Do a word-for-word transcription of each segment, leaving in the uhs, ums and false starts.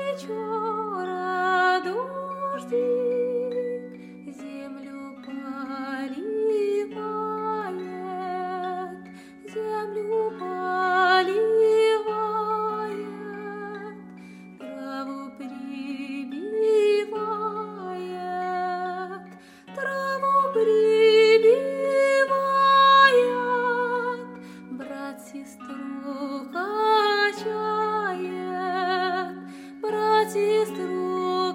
вечера дождик землю поливает, землю поливает, траву прибивает, траву прибивает, брат сестру качает, брат сестру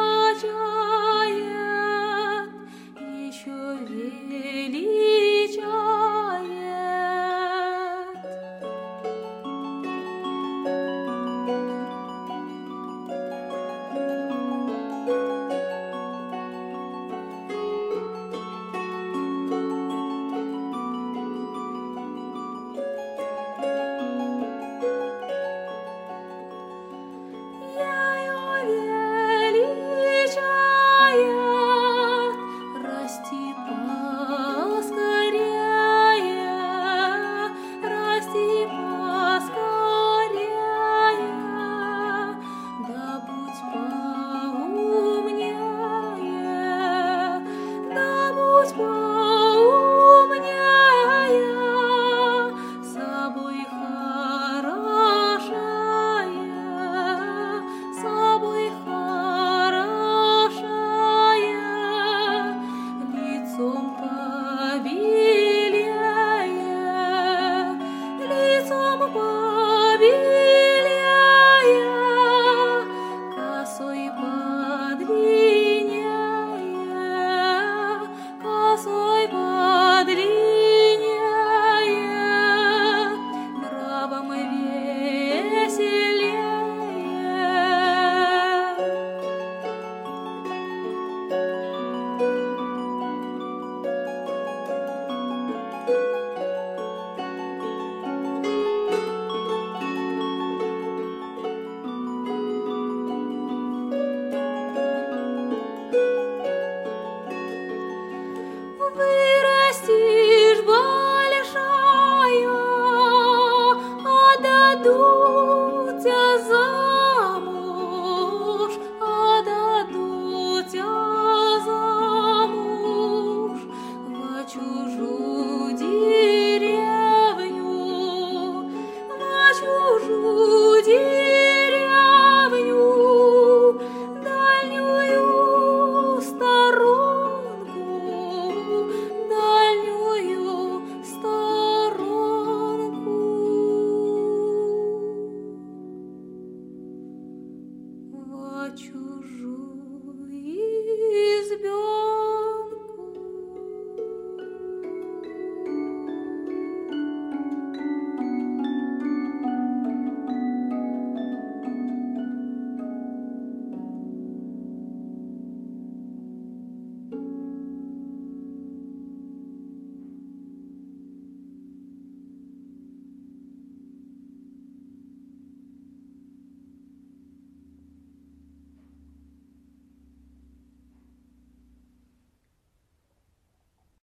качает, еще величает. Величает, расти поскорее, расти поскорее, да будь поумнее, да будь поумнее, собой хорошее, собой хорошее, лицом побелее, лицом побелее, косой подлиннее, косой подлиннее, нравом веселее. Вырастешь большая, отдадут тебя замуж, отдадут тебя замуж во чужую